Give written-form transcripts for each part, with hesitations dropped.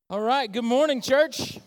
All right, good morning, church.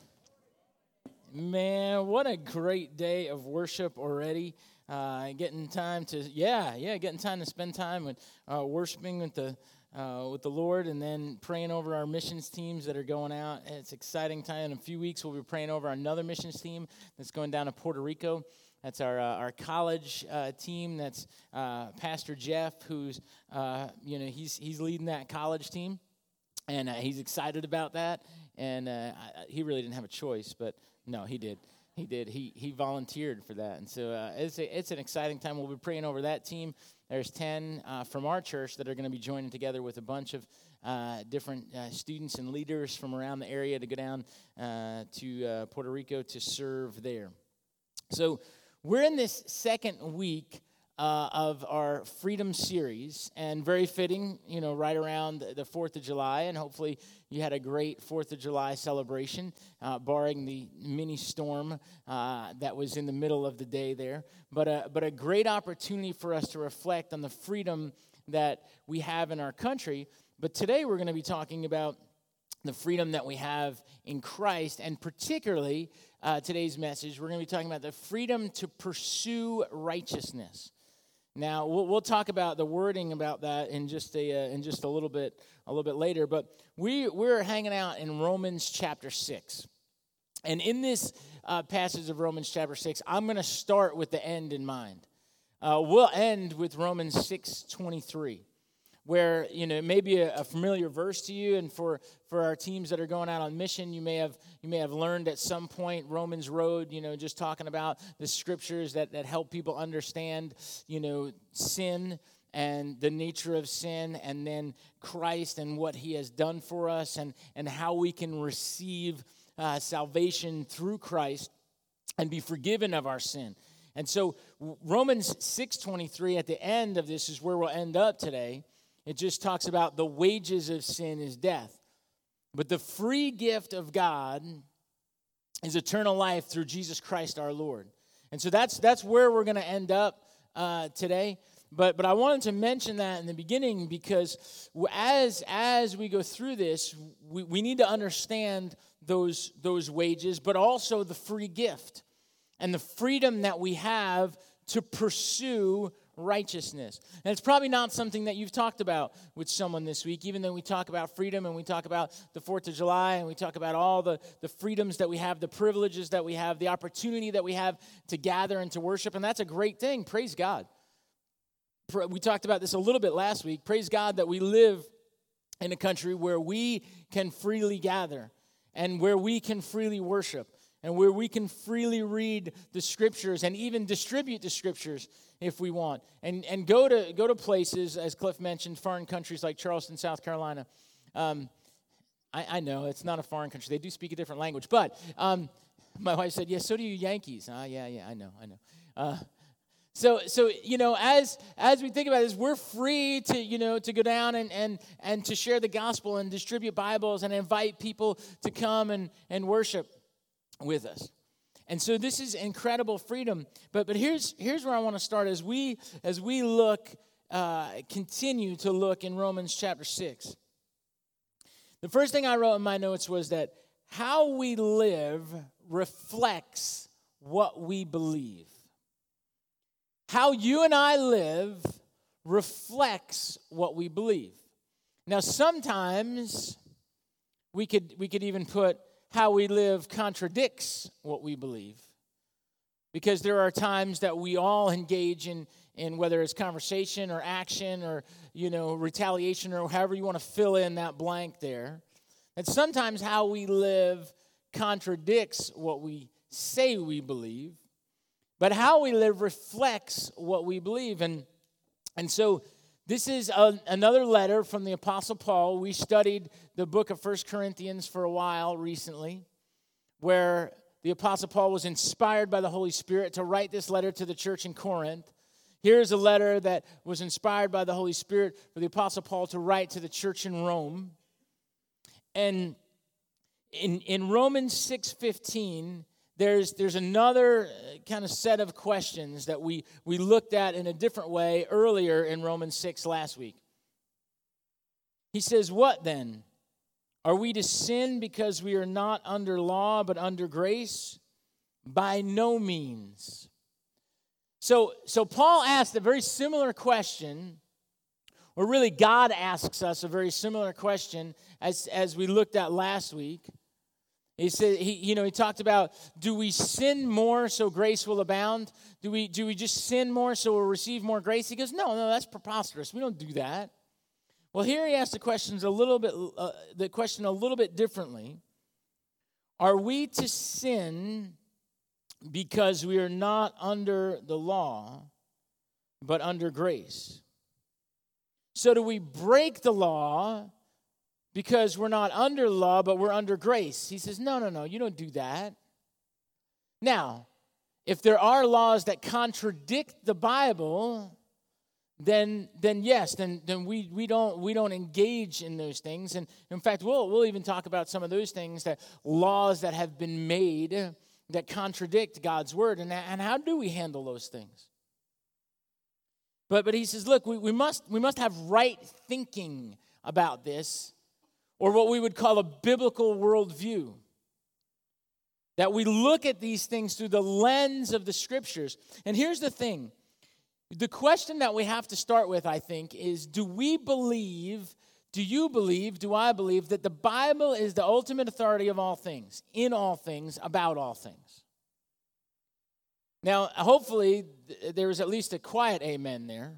Man, what a great day of worship already. Getting time to spend time with worshiping with the Lord, and then praying over our missions teams that are going out. It's exciting time. In a few weeks, we'll be praying over another missions team that's going down to Puerto Rico. That's our college team. That's Pastor Jeff, who's he's leading that college team. And he's excited about that, and he really didn't have a choice, but no, he did. He did. He volunteered for that, and so it's an exciting time. We'll be praying over that team. There's 10 from our church that are going to be joining together with a bunch of different students and leaders from around the area to go down to Puerto Rico to serve there. So we're in this second week of our Freedom Series, and very fitting, right around the 4th of July, and hopefully you had a great 4th of July celebration, barring the mini storm that was in the middle of the day there, but a great opportunity for us to reflect on the freedom that we have in our country. But today we're going to be talking about the freedom that we have in Christ, and particularly today's message, we're going to be talking about the freedom to pursue righteousness. Now we'll talk about the wording about that in just a little bit later. But we're hanging out in Romans chapter 6, and in this passage of Romans chapter 6, I'm going to start with the end in mind. We'll end with Romans 6:23, where it may be a familiar verse to you, and for our teams that are going out on mission, you may have learned at some point Romans Road, just talking about the scriptures that help people understand, sin and the nature of sin, and then Christ and what he has done for us, and how we can receive salvation through Christ and be forgiven of our sin. And so Romans 6:23 at the end of this is where we'll end up today. It just talks about the wages of sin is death. But the free gift of God is eternal life through Jesus Christ our Lord. And so that's where we're going to end up today. But I wanted to mention that in the beginning because as we go through this, we need to understand those wages, but also the free gift and the freedom that we have to pursue righteousness. And it's probably not something that you've talked about with someone this week, even though we talk about freedom and we talk about the 4th of July and we talk about all the freedoms that we have, the privileges that we have, the opportunity that we have to gather and to worship, and that's a great thing. Praise God. We talked about this a little bit last week. Praise God that we live in a country where we can freely gather and where we can freely worship and where we can freely read the scriptures and even distribute the scriptures if we want, and go to places, as Cliff mentioned, foreign countries like Charleston, South Carolina. I know it's not a foreign country; they do speak a different language. But my wife said, "Yes, so do you Yankees." Yeah, I know. So as we think about this, we're free to go down and to share the gospel and distribute Bibles and invite people to come and worship with us. And so this is incredible freedom. But here's where I want to start as we look, continue to look in Romans chapter 6. The first thing I wrote in my notes was that how we live reflects what we believe. How you and I live reflects what we believe. Now sometimes we could even put how we live contradicts what we believe. Because there are times that we all engage in whether it's conversation or action or, retaliation or however you want to fill in that blank there. And sometimes how we live contradicts what we say we believe. But how we live reflects what we believe. And so this is another letter from the Apostle Paul. We studied the book of 1 Corinthians for a while recently, where the Apostle Paul was inspired by the Holy Spirit to write this letter to the church in Corinth. Here's a letter that was inspired by the Holy Spirit for the Apostle Paul to write to the church in Rome. And in Romans 6:15, there's another kind of set of questions that we looked at in a different way earlier in Romans 6 last week. He says, "What then? Are we to sin because we are not under law but under grace? By no means. So Paul asked a very similar question, or really God asks us a very similar question as we looked at last week. He said he talked about, do we sin more so grace will abound? Do we just sin more so we'll receive more grace? He goes, no, that's preposterous. We don't do that. Well, here he asks the question a little bit differently. Are we to sin because we are not under the law, but under grace? So do we break the law because we're not under law, but we're under grace? He says, no, you don't do that. Now, if there are laws that contradict the Bible, then yes, then we don't engage in those things. And in fact, we'll even talk about some of those things, that laws that have been made that contradict God's word, and how do we handle those things? But he says, look, we must have right thinking about this, or what we would call a biblical worldview. That we look at these things through the lens of the Scriptures. And here's the thing. The question that we have to start with, I think, is do I believe that the Bible is the ultimate authority of all things, in all things, about all things? Now, hopefully, there is at least a quiet amen there.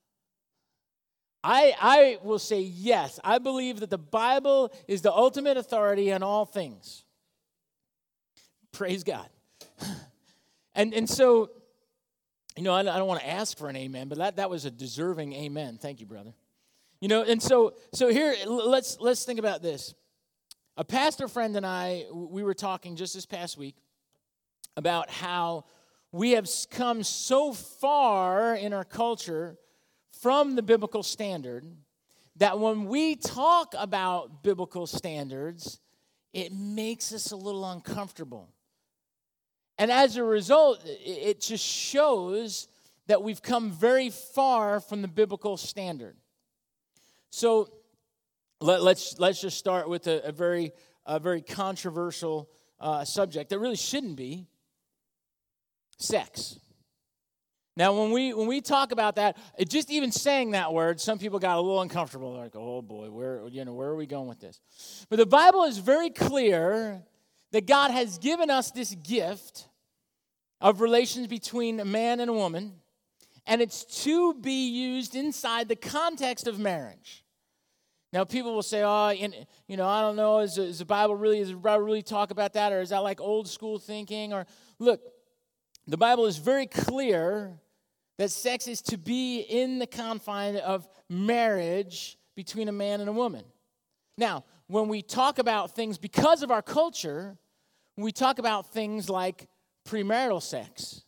I will say yes. I believe that the Bible is the ultimate authority on all things. Praise God. And so, I don't want to ask for an amen, but that was a deserving amen. Thank you, brother. And so here, let's think about this. A pastor friend and I, we were talking just this past week about how we have come so far in our culture from the biblical standard that when we talk about biblical standards, it makes us a little uncomfortable. And as a result, it just shows that we've come very far from the biblical standard. So let's just start with a very controversial subject that really shouldn't be: sex. Now, when we talk about that, just even saying that word, some people got a little uncomfortable. They're like, "Oh boy, where are we going with this?" But the Bible is very clear that God has given us this gift of relations between a man and a woman, and it's to be used inside the context of marriage. Now, people will say, I don't know, does the Bible really talk about that, or is that like old school thinking? Or look, the Bible is very clear that sex is to be in the confine of marriage between a man and a woman. Now, when we talk about things, because of our culture, when we talk about things like premarital sex,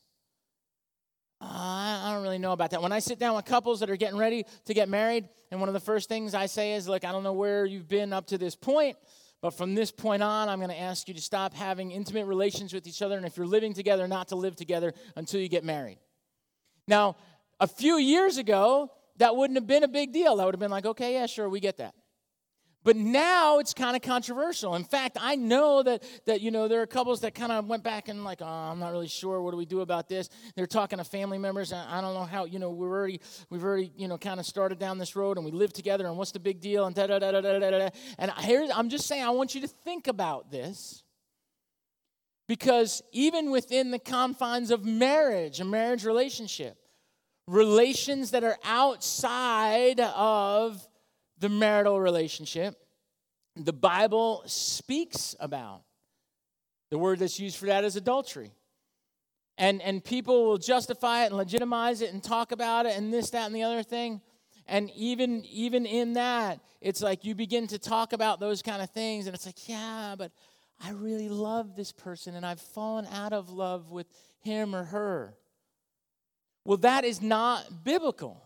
I don't really know about that. When I sit down with couples that are getting ready to get married, and one of the first things I say is, look, I don't know where you've been up to this point, but from this point on, I'm going to ask you to stop having intimate relations with each other, and if you're living together, not to live together until you get married. Now, a few years ago, that wouldn't have been a big deal. That would have been like, okay, yeah, sure, we get that. But now it's kind of controversial. In fact, I know that there are couples that kind of went back and like, I'm not really sure. What do we do about this? They're talking to family members. And I don't know how. We've already kind of started down this road, and we live together. And what's the big deal? And da da da da da da da. And I'm just saying, I want you to think about this, because even within the confines of marriage, a marriage relationship, relations that are outside of the marital relationship, the Bible speaks about. The word that's used for that is adultery. And people will justify it and legitimize it and talk about it and this, that, and the other thing. And even in that, it's like you begin to talk about those kind of things, and it's like, yeah, but I really love this person, and I've fallen out of love with him or her. Well, that is not biblical.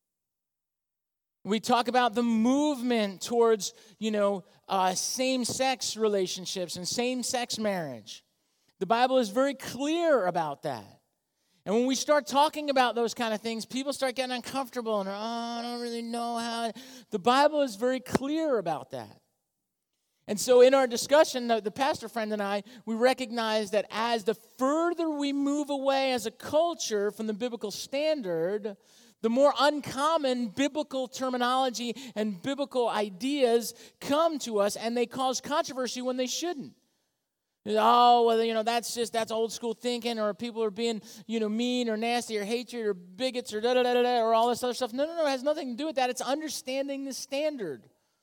We talk about the movement towards, same-sex relationships and same-sex marriage. The Bible is very clear about that. And when we start talking about those kind of things, people start getting uncomfortable and I don't really know how. The Bible is very clear about that. And so in our discussion, the pastor friend and I, we recognize that as the further we move away as a culture from the biblical standard, the more uncommon biblical terminology and biblical ideas come to us, and they cause controversy when they shouldn't. Oh, well, that's old school thinking, or people are being, mean or nasty or hatred or bigots or da-da-da-da-da or all this other stuff. No, it has nothing to do with that. It's understanding the standard.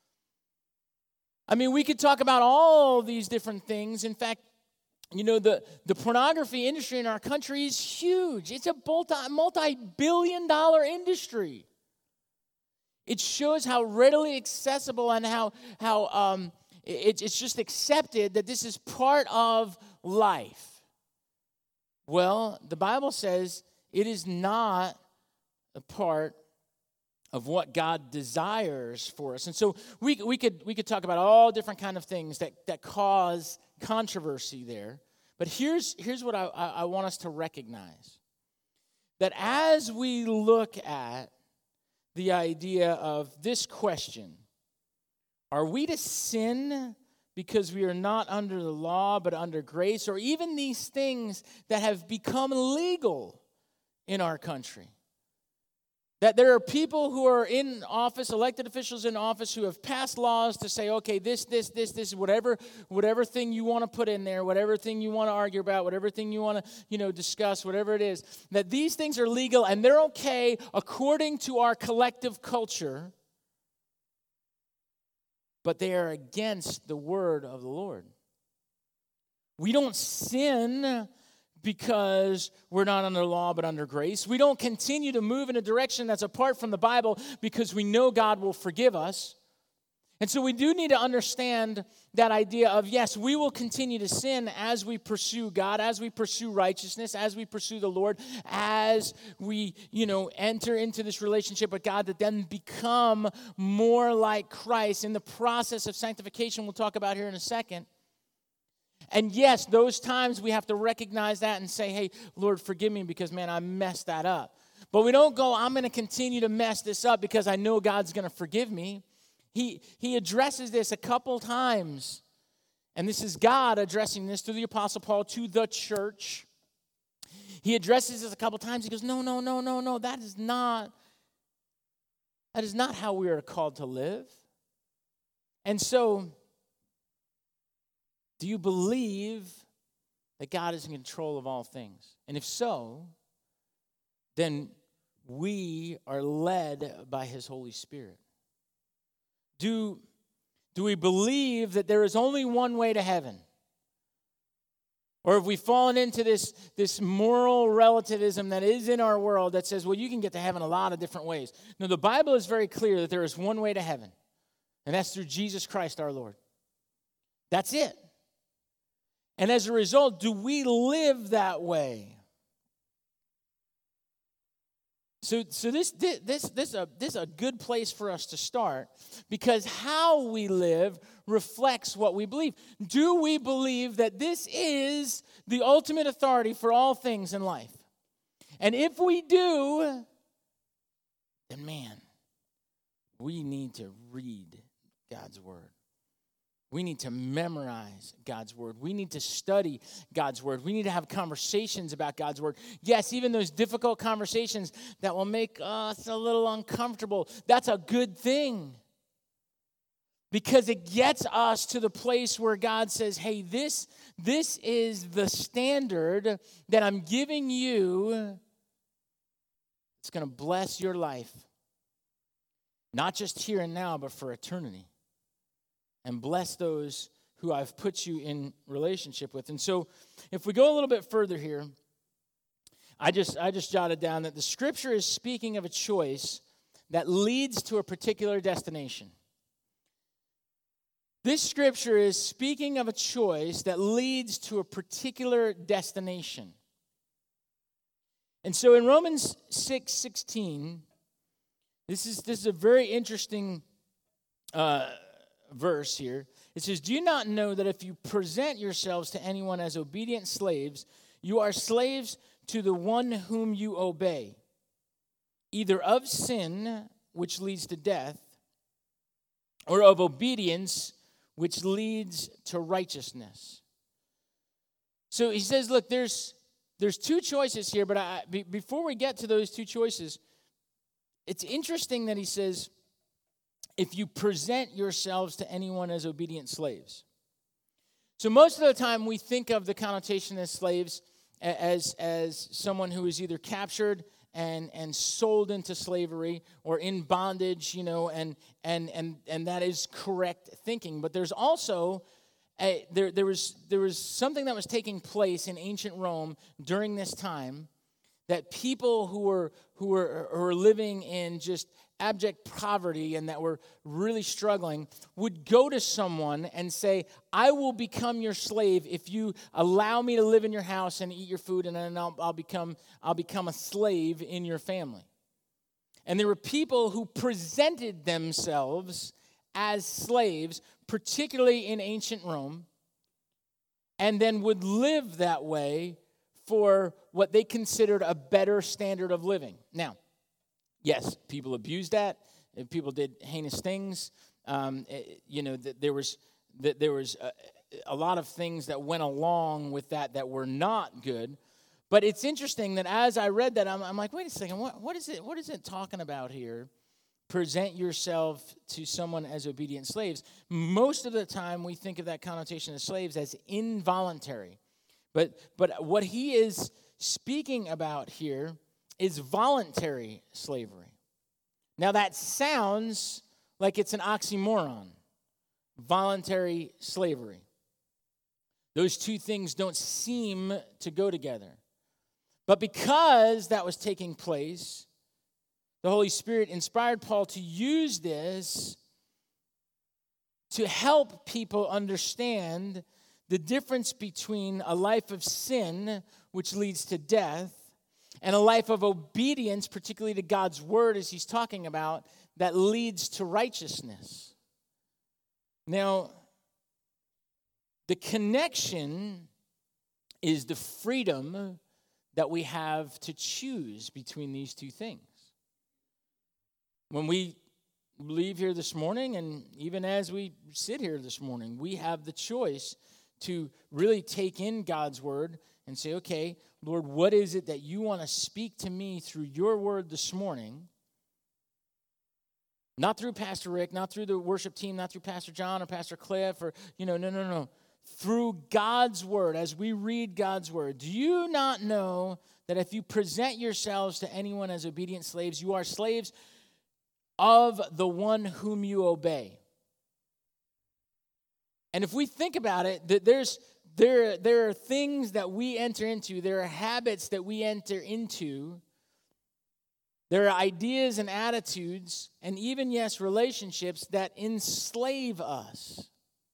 I mean, we could talk about all these different things. In fact, the pornography industry in our country is huge. It's a multi-billion-dollar industry. It shows how readily accessible and how it's just accepted that this is part of life. Well, the Bible says it is not a part of what God desires for us. And so we could talk about all different kind of things that cause controversy there. But here's what I want us to recognize. That as we look at the idea of this question, are we to sin because we are not under the law but under grace, or even these things that have become legal in our country? That there are people who are in office, elected officials in office, who have passed laws to say, okay, this, whatever thing you want to put in there, whatever thing you want to argue about, whatever thing you want to, discuss, whatever it is, that these things are legal and they're okay according to our collective culture, but they are against the word of the Lord. We don't sin because we're not under law but under grace. We don't continue to move in a direction that's apart from the Bible because we know God will forgive us. And so we do need to understand that idea of, yes, we will continue to sin as we pursue God, as we pursue righteousness, as we pursue the Lord, as we, enter into this relationship with God that then become more like Christ in the process of sanctification we'll talk about here in a second. And yes, those times we have to recognize that and say, hey, Lord, forgive me because, man, I messed that up. But we don't go, I'm going to continue to mess this up because I know God's going to forgive me. He addresses this a couple times. And this is God addressing this through the Apostle Paul to the church. He addresses this a couple times. He goes, no, that is not how we are called to live. And so, do you believe that God is in control of all things? And if so, then we are led by His Holy Spirit. Do we believe that there is only one way to heaven? Or have we fallen into this moral relativism that is in our world that says, well, you can get to heaven a lot of different ways? No, the Bible is very clear that there is one way to heaven, and that's through Jesus Christ our Lord. That's it. And as a result, do we live that way? So this is a good place for us to start, because how we live reflects what we believe. Do we believe that this is the ultimate authority for all things in life? And if we do, then man, we need to read God's word. We need to memorize God's word. We need to study God's word. We need to have conversations about God's word. Yes, even those difficult conversations that will make us a little uncomfortable, that's a good thing. Because it gets us to the place where God says, hey, this is the standard that I'm giving you. It's going to bless your life. Not just here and now, but for eternity. And bless those who I've put you in relationship with. And so if we go a little bit further here, I just jotted down that the Scripture is speaking of a choice that leads to a particular destination. This Scripture is speaking of a choice that leads to a particular destination. And so in Romans 6:16, this is a very interesting verse here. It says, do you not know that if you present yourselves to anyone as obedient slaves, you are slaves to the one whom you obey, either of sin, which leads to death, or of obedience, which leads to righteousness. So he says, look, there's two choices here, but before we get to those two choices, it's interesting that he says, if you present yourselves to anyone as obedient slaves. So most of the time we think of the connotation as slaves as someone who is either captured and sold into slavery or in bondage, and that is correct thinking. But there's also there was something that was taking place in ancient Rome during this time, that people who were living in just abject poverty and that were really struggling would go to someone and say, I will become your slave if you allow me to live in your house and eat your food, and then I'll become a slave in your family. And there were people who presented themselves as slaves, particularly in ancient Rome, and then would live that way for what they considered a better standard of living. Now, yes, people abused that. People did heinous things. There was a lot of things that went along with that were not good. But it's interesting that as I read that, I'm like, wait a second, what is it? What is it talking about here? Present yourself to someone as obedient slaves. Most of the time, we think of that connotation of slaves as involuntary. But what he is speaking about here is voluntary slavery. Now that sounds like it's an oxymoron, voluntary slavery. Those two things don't seem to go together. But because that was taking place, the Holy Spirit inspired Paul to use this to help people understand the difference between a life of sin, which leads to death, and a life of obedience, particularly to God's word, as he's talking about, that leads to righteousness. Now, the connection is the freedom that we have to choose between these two things. When we leave here this morning, and even as we sit here this morning, we have the choice to really take in God's word and say, okay, Lord, what is it that you want to speak to me through your word this morning? Not through Pastor Rick, not through the worship team, not through Pastor John or Pastor Cliff, or, no. Through God's word, as we read God's word. Do you not know that if you present yourselves to anyone as obedient slaves, you are slaves of the one whom you obey? And if we think about it, there are things that we enter into, there are habits that we enter into, there are ideas and attitudes, and even, yes, relationships that enslave us.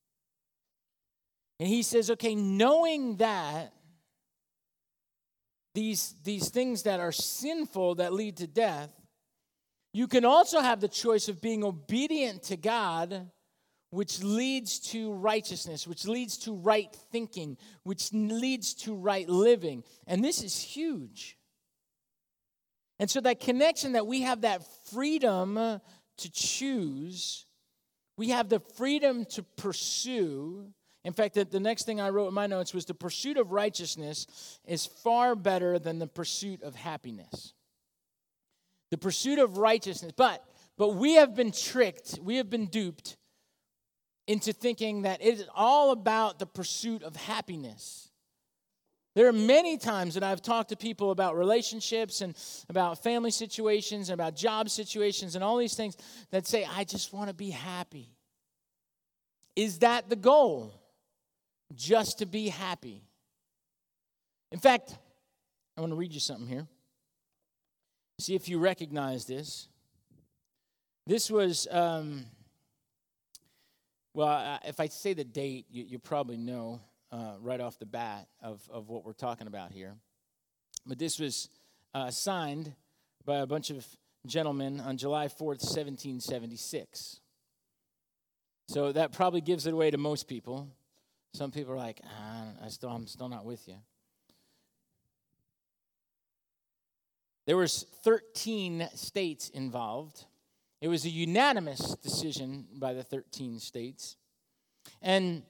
And he says, okay, knowing that these things that are sinful that lead to death, you can also have the choice of being obedient to God, which leads to righteousness, which leads to right thinking, which leads to right living. And this is huge. And so that connection, that we have that freedom to choose, we have the freedom to pursue. In fact, the next thing I wrote in my notes was the pursuit of righteousness is far better than the pursuit of happiness. The pursuit of righteousness. But we have been tricked, we have been duped into thinking that it is all about the pursuit of happiness. There are many times that I've talked to people about relationships and about family situations and about job situations and all these things that say, I just want to be happy. Is that the goal? Just to be happy? In fact, I want to read you something here. See if you recognize this. This was, if I say the date, you probably know right off the bat of what we're talking about here. But this was signed by a bunch of gentlemen on July 4th, 1776. So that probably gives it away to most people. Some people are like, I'm still not with you. There was 13 states involved. It was a unanimous decision by the 13 states. And,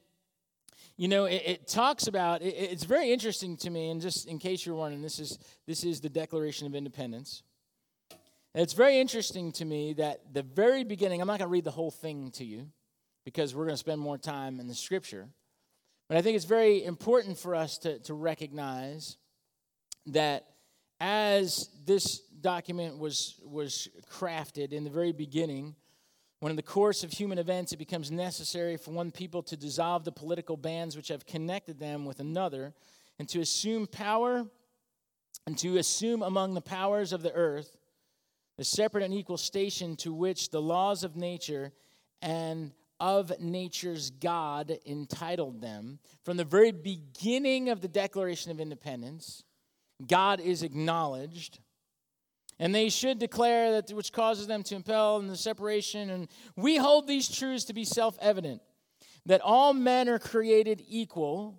it talks about, it's very interesting to me, and just in case you're wondering, this is the Declaration of Independence. It's very interesting to me that the very beginning, I'm not going to read the whole thing to you because we're going to spend more time in the Scripture, but I think it's very important for us to recognize that as this document was crafted in the very beginning, when in the course of human events it becomes necessary for one people to dissolve the political bands which have connected them with another, and to assume power, and to assume among the powers of the earth the separate and equal station to which the laws of nature and of nature's God entitled them. From the very beginning of the Declaration of Independence, God is acknowledged. And they should declare that which causes them to impel in the separation. And we hold these truths to be self-evident, that all men are created equal,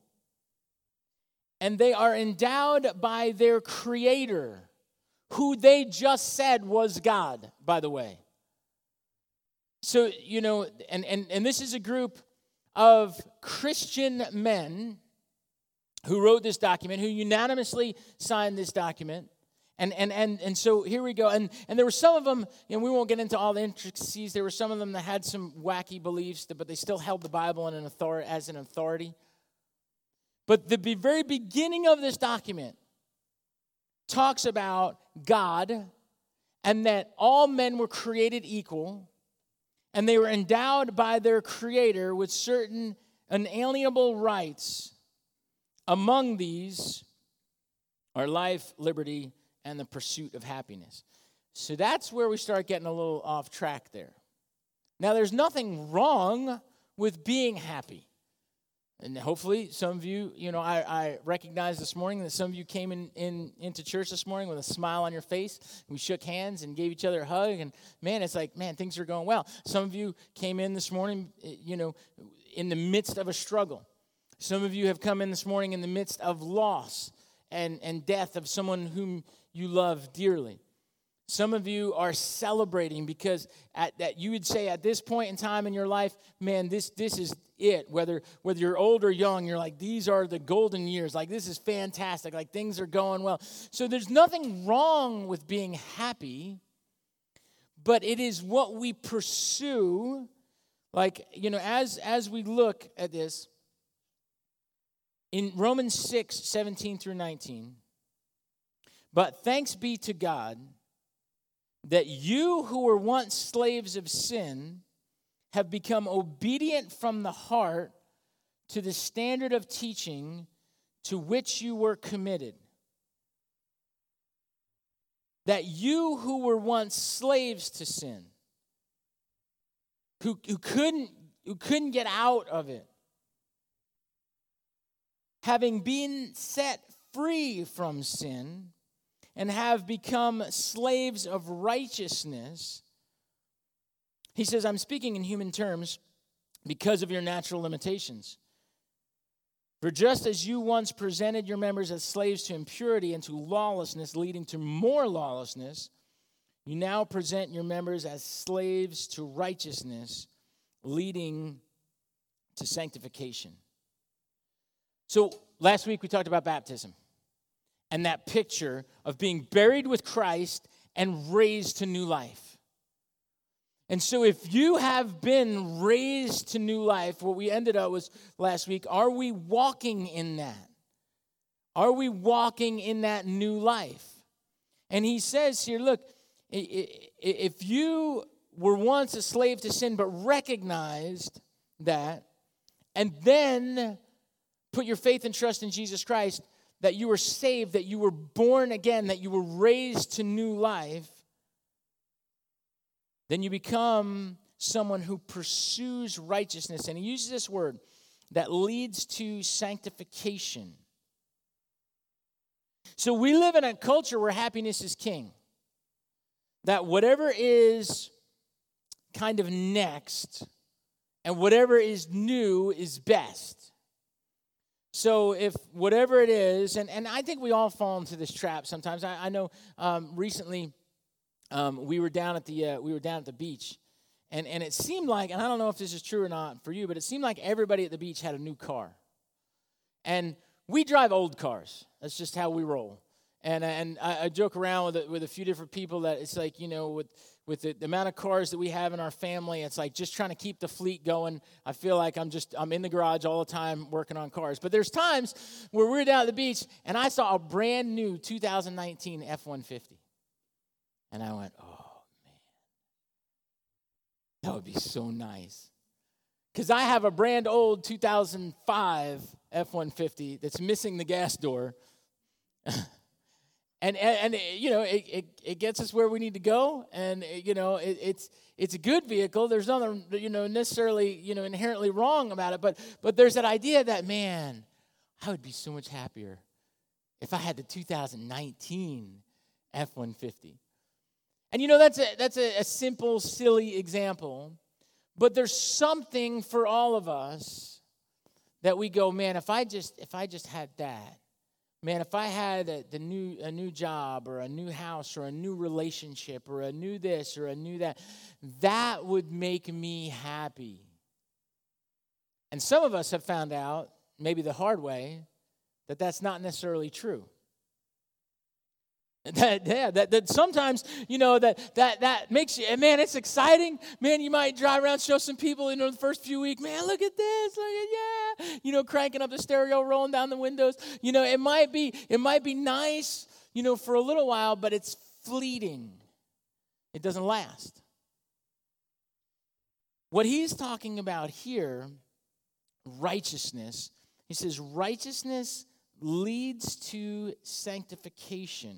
and they are endowed by their Creator, who they just said was God, by the way. So, and this is a group of Christian men who wrote this document, who unanimously signed this document. And so here we go. And there were some of them, and we won't get into all the intricacies. There were some of them that had some wacky beliefs, but they still held the Bible as an authority. But the very beginning of this document talks about God and that all men were created equal, and they were endowed by their Creator with certain unalienable rights. Among these are life, liberty, and the pursuit of happiness. So that's where we start getting a little off track there. Now, there's nothing wrong with being happy. And hopefully some of you, I recognize this morning that some of you came into church this morning with a smile on your face. We shook hands and gave each other a hug. And, man, it's like, man, things are going well. Some of you came in this morning, in the midst of a struggle. Some of you have come in this morning in the midst of loss and death of someone whom you love dearly. Some of you are celebrating because that you would say at this point in time in your life, man, this is it. Whether you're old or young, you're like, these are the golden years. Like, this is fantastic. Like, things are going well. So there's nothing wrong with being happy, but it is what we pursue. Like, as we look at this, in Romans 6, 17 through 19, but thanks be to God that you who were once slaves of sin have become obedient from the heart to the standard of teaching to which you were committed. That you who were once slaves to sin, who couldn't get out of it, having been set free from sin and have become slaves of righteousness. He says, I'm speaking in human terms because of your natural limitations. For just as you once presented your members as slaves to impurity and to lawlessness, leading to more lawlessness, you now present your members as slaves to righteousness, leading to sanctification. So last week we talked about baptism and that picture of being buried with Christ and raised to new life. And so if you have been raised to new life, what we ended up was last week, are we walking in that? Are we walking in that new life? And he says here, look, if you were once a slave to sin but recognized that, and then put your faith and trust in Jesus Christ, that you were saved, that you were born again, that you were raised to new life, then you become someone who pursues righteousness. And he uses this word that leads to sanctification. So we live in a culture where happiness is king. That whatever is kind of next and whatever is new is best. So if whatever it is, and I think we all fall into this trap sometimes. I know recently we were down at the beach, And it seemed like, and I don't know if this is true or not for you, but it seemed like everybody at the beach had a new car. And we drive old cars. That's just how we roll. And I joke around with a few different people that it's like, with the amount of cars that we have in our family, it's like just trying to keep the fleet going. I feel like I'm in the garage all the time working on cars. But there's times where we're down at the beach, and I saw a brand new 2019 F-150. And I went, oh, man, that would be so nice. Because I have a brand old 2005 F-150 that's missing the gas door. And it gets us where we need to go, and it's a good vehicle. There's nothing necessarily inherently wrong about it, but there's that idea that, man, I would be so much happier if I had the 2019 F-150. And that's a simple, silly example, but there's something for all of us that we go, man, if I just had that. Man, if I had a new job or a new house or a new relationship or a new this or a new that, that would make me happy. And some of us have found out, maybe the hard way, that that's not necessarily true. That sometimes, that makes you, man, it's exciting. Man, you might drive around, show some people, the first few weeks, man, look at this, cranking up the stereo, rolling down the windows. It might be nice, for a little while, but it's fleeting. It doesn't last. What he's talking about here, righteousness, he says righteousness leads to sanctification.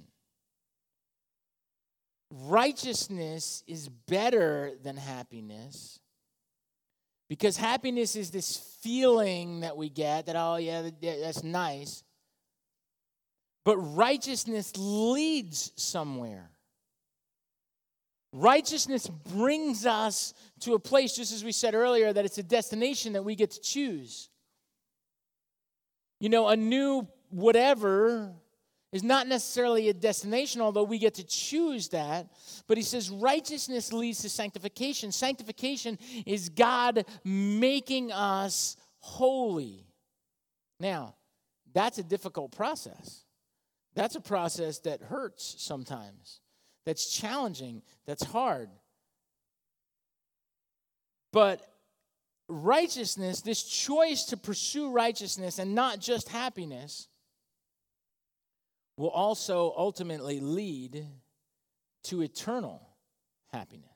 Righteousness is better than happiness because happiness is this feeling that we get that, oh, yeah, that's nice. But righteousness leads somewhere. Righteousness brings us to a place, just as we said earlier, that it's a destination that we get to choose. A new whatever is not necessarily a destination, although we get to choose that. But he says righteousness leads to sanctification. Sanctification is God making us holy. Now, that's a difficult process. That's a process that hurts sometimes. That's challenging. That's hard. But righteousness, this choice to pursue righteousness and not just happiness, will also ultimately lead to eternal happiness.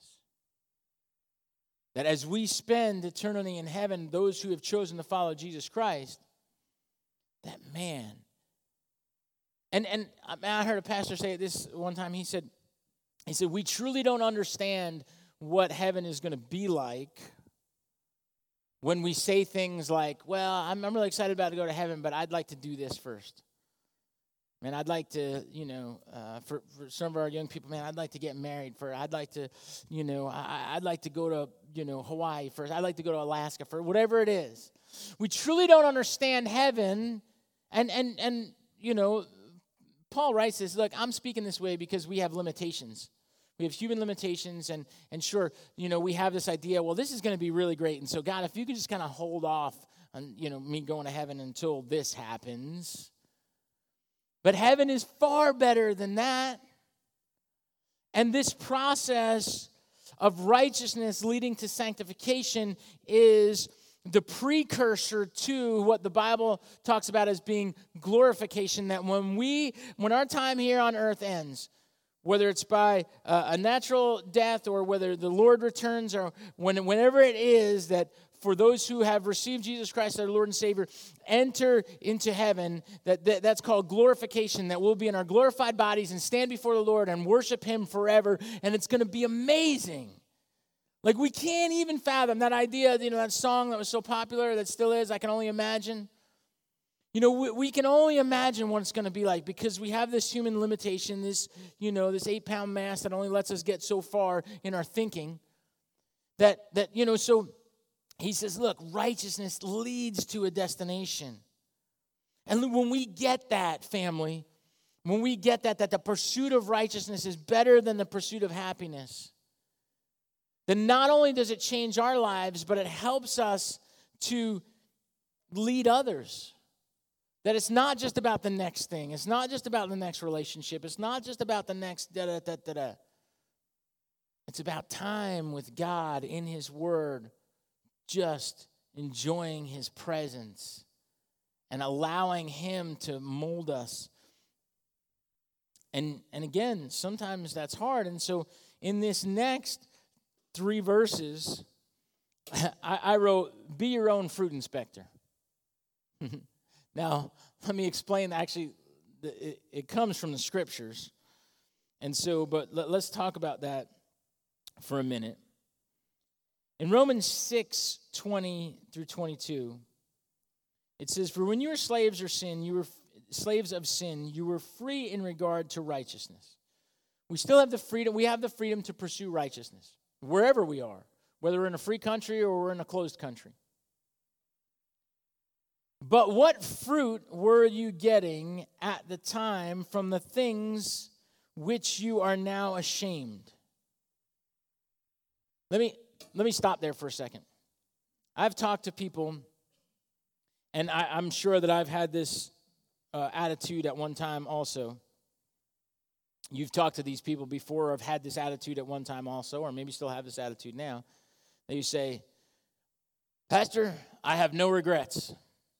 That as we spend eternity in heaven, those who have chosen to follow Jesus Christ, that man. And I heard a pastor say this one time. He said, we truly don't understand what heaven is going to be like when we say things like, well, I'm really excited about to go to heaven, but I'd like to do this first. Man, I'd like to, for some of our young people, man, I'd like to get married first. I'd like to, I'd like to go to, Hawaii first. I'd like to go to Alaska first, whatever it is. We truly don't understand heaven. And Paul writes this, look, I'm speaking this way because we have limitations. We have human limitations, and sure, we have this idea, well, this is going to be really great. And so, God, if you could just kind of hold off on, me going to heaven until this happens. But heaven is far better than that. And this process of righteousness leading to sanctification is the precursor to what the Bible talks about as being glorification, that when our time here on earth ends, whether it's by a natural death or whether the Lord returns or whenever it is that for those who have received Jesus Christ, their Lord and Savior, enter into heaven, that's called glorification, that we'll be in our glorified bodies and stand before the Lord and worship Him forever, and it's going to be amazing. Like, we can't even fathom that idea, that song that was so popular, that still is, I Can Only Imagine. We can only imagine what it's going to be like because we have this human limitation, this 8-pound mass that only lets us get so far in our thinking. So he says, look, righteousness leads to a destination. And when we get that, family, when we get that the pursuit of righteousness is better than the pursuit of happiness, then not only does it change our lives, but it helps us to lead others. That it's not just about the next thing. It's not just about the next relationship. It's not just about the next da-da-da-da-da. It's about time with God in His Word, just enjoying His presence and allowing Him to mold us. And again, sometimes that's hard. And so in this next 3 verses, I wrote, be your own fruit inspector. Now, let me explain. Actually, it comes from the Scriptures. And so, but let's talk about that for a minute. In Romans 6:20 through 22, it says, for when you were slaves of sin, you were free in regard to righteousness. We still have the freedom. We have the freedom to pursue righteousness wherever we are, whether we're in a free country or we're in a closed country. But what fruit were you getting at the time from the things which you are now ashamed? Let me stop there for a second. I've talked to people, and I'm sure that I've had this attitude at one time also. You've talked to these people before or have had this attitude at one time also, or maybe still have this attitude now. That you say, Pastor, I have no regrets.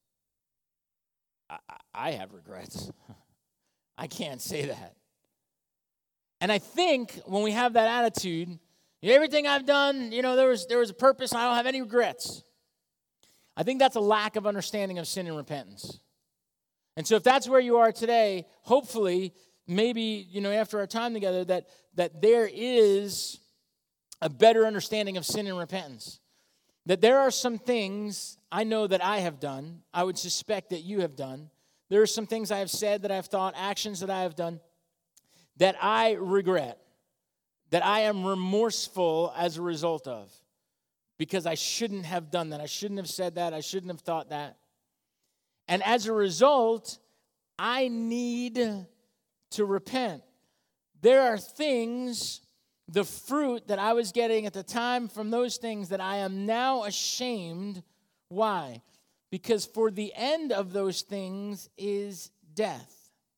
I have regrets. I can't say that. And I think when we have that attitude, everything I've done, there was a purpose, and I don't have any regrets. I think that's a lack of understanding of sin and repentance. And so if that's where you are today, hopefully, maybe, after our time together, that there is a better understanding of sin and repentance. That there are some things I know that I have done, I would suspect that you have done. There are some things I have said, that I have thought, actions that I have done, that I regret, that I am remorseful as a result of, because I shouldn't have done that. I shouldn't have said that. I shouldn't have thought that. And as a result, I need to repent. There are things, the fruit that I was getting at the time from those things that I am now ashamed. Why? Because for the end of those things is death.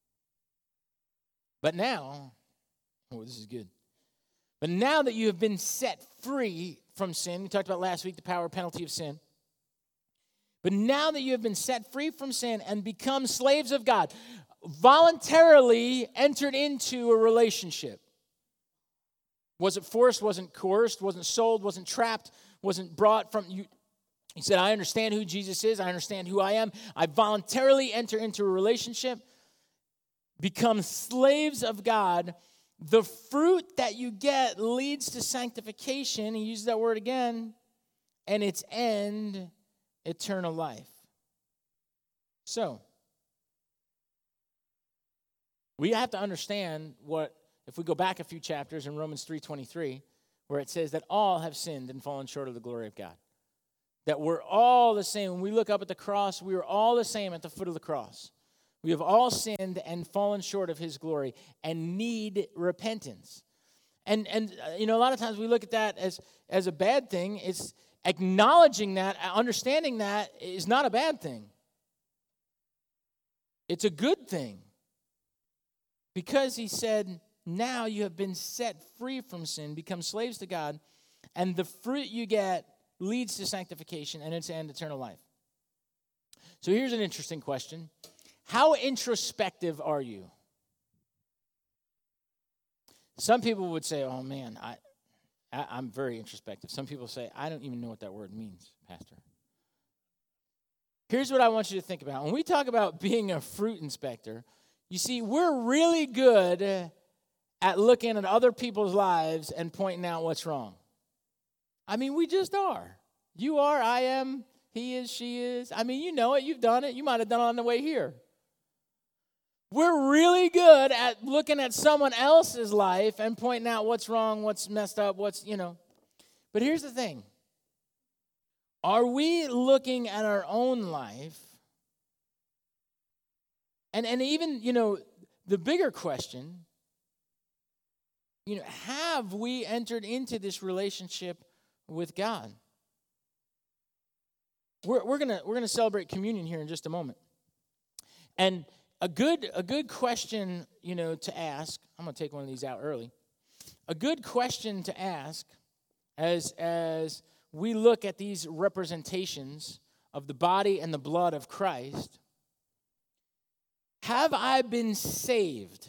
But now, this is good. But now that you have been set free from sin, we talked about last week the power penalty of sin. But now that you have been set free from sin and become slaves of God, voluntarily entered into a relationship. Wasn't forced, wasn't coerced, wasn't sold, wasn't trapped, wasn't brought from you. He said, I understand who Jesus is. I understand who I am. I voluntarily enter into a relationship, become slaves of God. The fruit that you get leads to sanctification. He uses that word again. And its end, eternal life. So, we have to understand what, if we go back a few chapters in Romans 3:23, where it says that all have sinned and fallen short of the glory of God. That we're all the same. When we look up at the cross, we are all the same at the foot of the cross. We have all sinned and fallen short of His glory and need repentance. And a lot of times we look at that as a bad thing. It's acknowledging that, understanding that is not a bad thing. It's a good thing. Because He said, now you have been set free from sin, become slaves to God, and the fruit you get leads to sanctification and its end, eternal life. So here's an interesting question. How introspective are you? Some people would say, oh man, I'm very introspective. Some people say, I don't even know what that word means, Pastor. Here's what I want you to think about. When we talk about being a fruit inspector, you see, we're really good at looking at other people's lives and pointing out what's wrong. I mean, we just are. You are, I am, he is, she is. I mean, you know it, you've done it. You might have done it on the way here. We're really good at looking at someone else's life and pointing out what's wrong, what's messed up, But here's the thing. Are we looking at our own life? And even, the bigger question, have we entered into this relationship with God? We're gonna celebrate communion here in just a moment. And a good question, to ask. I'm gonna take one of these out early. A good question to ask as we look at these representations of the body and the blood of Christ. Have I been saved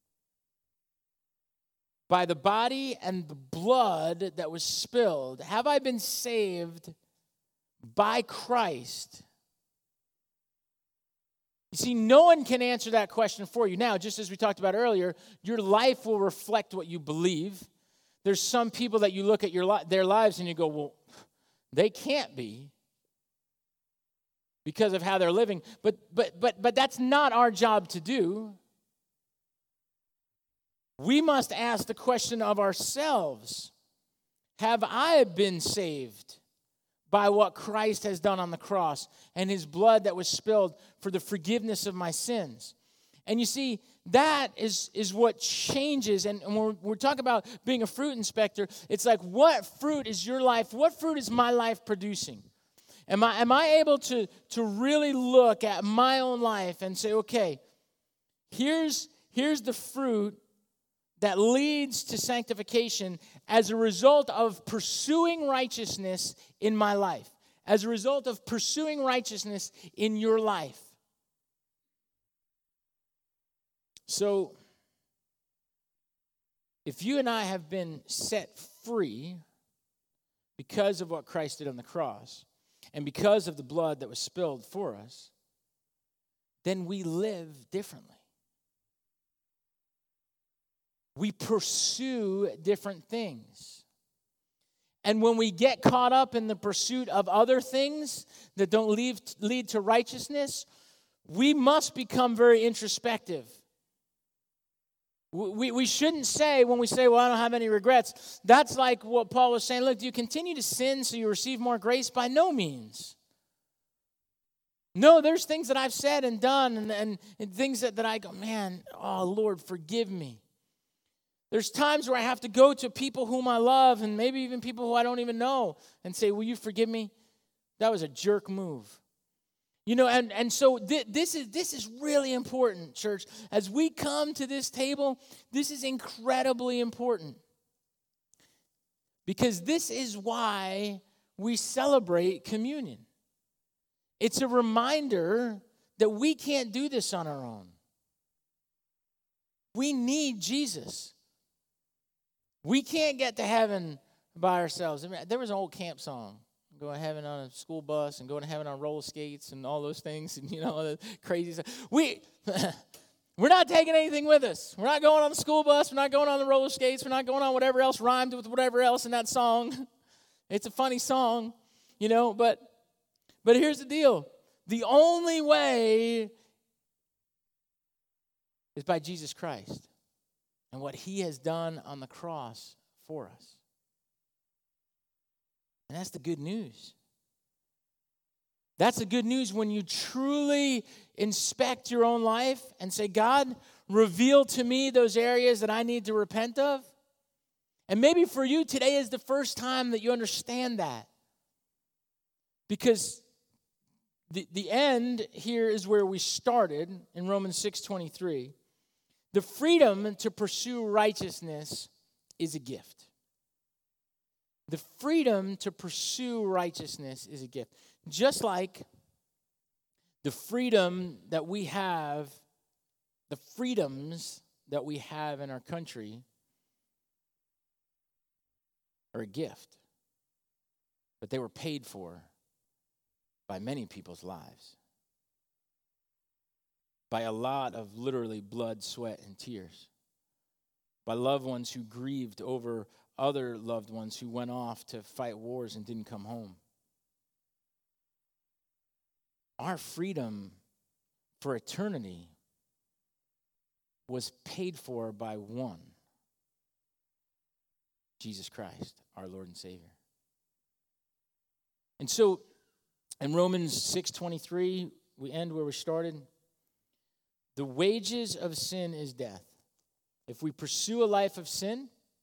by the body and the blood that was spilled? Have I been saved by Christ? You see, no one can answer that question for you. Now, just as we talked about earlier, your life will reflect what you believe. There's some people that you look at their lives and you go, well, they can't be because of how they're living. But that's not our job to do. We must ask the question of ourselves, have I been saved by what Christ has done on the cross and his blood that was spilled for the forgiveness of my sins? And you see, that is what changes. And when we're talking about being a fruit inspector, it's like, what fruit is your life? What fruit is my life producing? Am I able to really look at my own life and say, okay, here's the fruit that leads to sanctification as a result of pursuing righteousness in my life, as a result of pursuing righteousness in your life. So, if you and I have been set free because of what Christ did on the cross and because of the blood that was spilled for us, then we live differently. We pursue different things. And when we get caught up in the pursuit of other things that don't lead to righteousness, we must become very introspective. We shouldn't say, when we say, well, I don't have any regrets, that's like what Paul was saying. Look, do you continue to sin so you receive more grace? By no means. No, there's things that I've said and done and things that I go, man, oh, Lord, forgive me. There's times where I have to go to people whom I love and maybe even people who I don't even know and say, will you forgive me? That was a jerk move. And so this is really important, church. As we come to this table, this is incredibly important. Because this is why we celebrate communion. It's a reminder that we can't do this on our own. We need Jesus. We can't get to heaven by ourselves. I mean, there was an old camp song, going to heaven on a school bus and going to heaven on roller skates and all those things and, the crazy stuff. We're not taking anything with us. We're not going on the school bus. We're not going on the roller skates. We're not going on whatever else rhymed with whatever else in that song. It's a funny song, but here's the deal. The only way is by Jesus Christ and what he has done on the cross for us. And that's the good news. That's the good news when you truly inspect your own life and say, God, reveal to me those areas that I need to repent of. And maybe for you, today is the first time that you understand that. Because the end here is where we started in Romans 6:23. The freedom to pursue righteousness is a gift. The freedom to pursue righteousness is a gift. Just like the freedom that we have, the freedoms that we have in our country are a gift. But they were paid for by many people's lives. By a lot of literally blood, sweat, and tears. By loved ones who grieved over other loved ones who went off to fight wars and didn't come home. Our freedom for eternity was paid for by one, Jesus Christ, our Lord and Savior. And so, in Romans 6:23, we end where we started. The wages of sin is death. If we pursue a life of sin,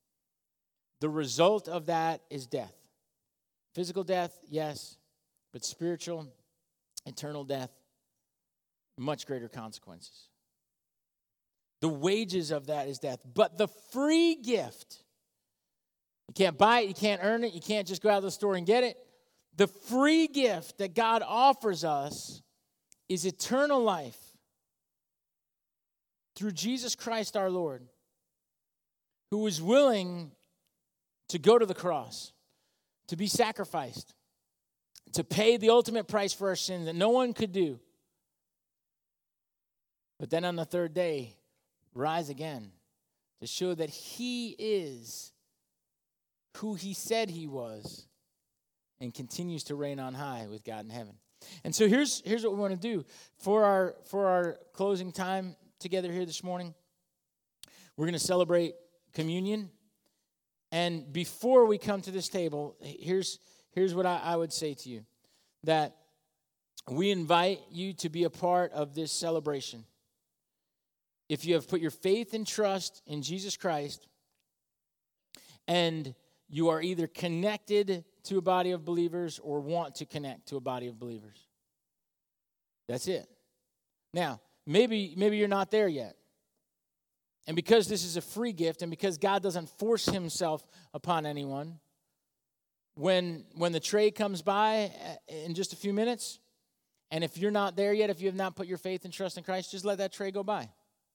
the result of that is death. Physical death, yes, but spiritual, eternal death, much greater consequences. The wages of that is death. But the free gift, you can't buy it, you can't earn it, you can't just go out of the store and get it. The free gift that God offers us is eternal life through Jesus Christ our Lord, who was willing to go to the cross, to be sacrificed, to pay the ultimate price for our sin that no one could do. But then on the third day, rise again to show that he is who he said he was and continues to reign on high with God in heaven. And so here's what we want to do for our closing time together here this morning. We're going to celebrate communion. And before we come to this table, here's what I would say to you, that we invite you to be a part of this celebration. If you have put your faith and trust in Jesus Christ, and you are either connected to a body of believers or want to connect to a body of believers. That's it. Now, maybe you're not there yet. And because this is a free gift, and because God doesn't force himself upon anyone, when the tray comes by in just a few minutes, and if you're not there yet, if you have not put your faith and trust in Christ, just let that tray go by.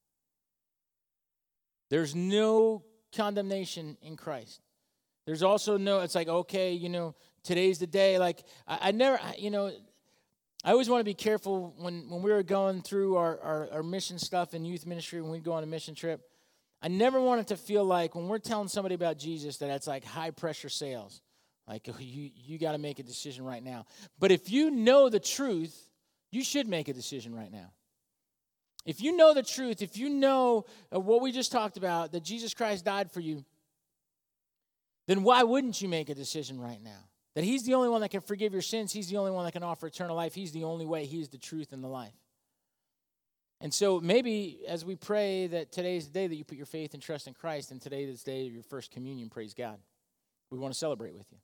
There's no condemnation in Christ. There's also no, it's like, okay, today's the day. Like, I always want to be careful when we were going through our mission stuff in youth ministry, when we go on a mission trip. I never want it to feel like when we're telling somebody about Jesus that it's like high-pressure sales. Like, you got to make a decision right now. But if you know the truth, you should make a decision right now. If you know the truth, if you know what we just talked about, that Jesus Christ died for you, then why wouldn't you make a decision right now? That he's the only one that can forgive your sins. He's the only one that can offer eternal life. He's the only way. He's the truth and the life. And so maybe as we pray that today's the day that you put your faith and trust in Christ, and today is the day of your first communion, praise God. We want to celebrate with you.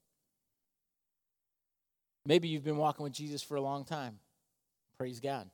Maybe you've been walking with Jesus for a long time. Praise God.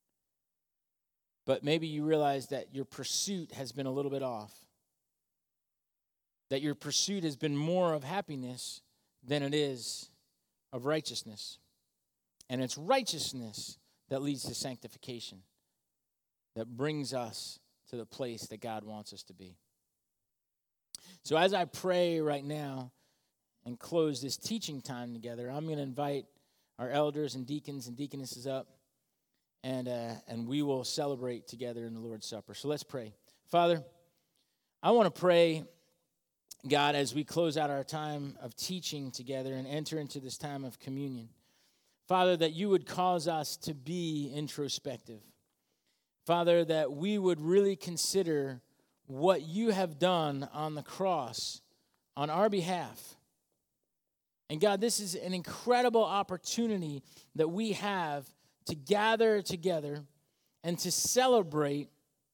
But maybe you realize that your pursuit has been a little bit off. That your pursuit has been more of happiness than it is of righteousness. And it's righteousness that leads to sanctification, that brings us to the place that God wants us to be. So as I pray right now and close this teaching time together, I'm going to invite our elders and deacons and deaconesses up, and we will celebrate together in the Lord's Supper. So let's pray. Father, I want to pray, God, as we close out our time of teaching together and enter into this time of communion, Father, that you would cause us to be introspective. Father, that we would really consider what you have done on the cross on our behalf. And God, this is an incredible opportunity that we have to gather together and to celebrate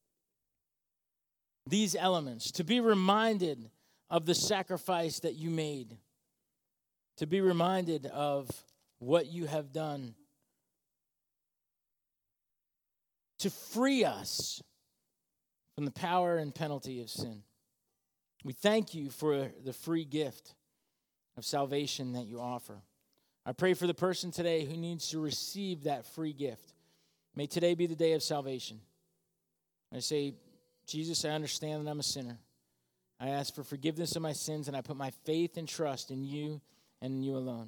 these elements, to be reminded of the sacrifice that you made, to be reminded of what you have done to free us from the power and penalty of sin. We thank you for the free gift of salvation that you offer. I pray for the person today who needs to receive that free gift. May today be the day of salvation. I say, Jesus, I understand that I'm a sinner. I ask for forgiveness of my sins, and I put my faith and trust in you and in you alone.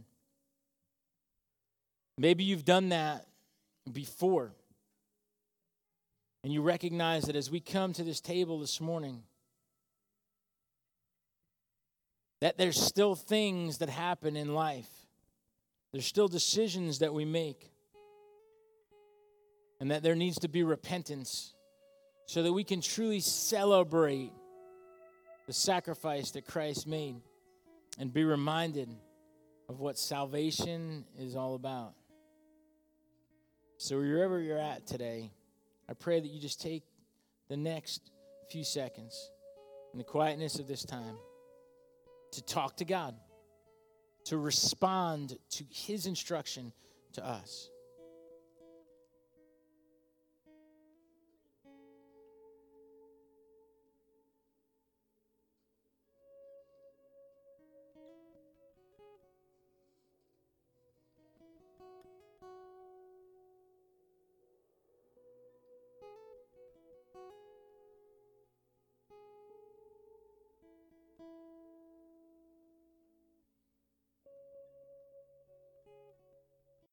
Maybe you've done that before, and you recognize that as we come to this table this morning, that there's still things that happen in life. There's still decisions that we make. And that there needs to be repentance so that we can truly celebrate the sacrifice that Christ made and be reminded of what salvation is all about. So wherever you're at today, I pray that you just take the next few seconds in the quietness of this time to talk to God, to respond to his instruction to us.